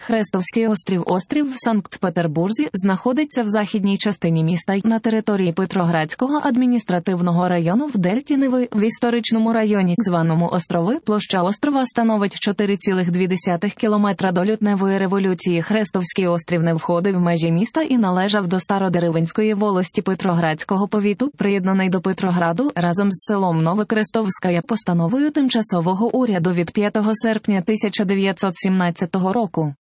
Хрестовський острів. Острів в Санкт-Петербурзі знаходиться в західній частині міста на території Петроградського адміністративного району в дельті Неви, в історичному районі, званому Острови. Площа острова становить 4,2 кілометра. До лютневої революції Хрестовський острів не входив в межі міста і належав до Стародеревенської волості Петроградського повіту, приєднаний до Петрограду разом з селом Новокрестовське постановою тимчасового уряду від 5 серпня 1917 року.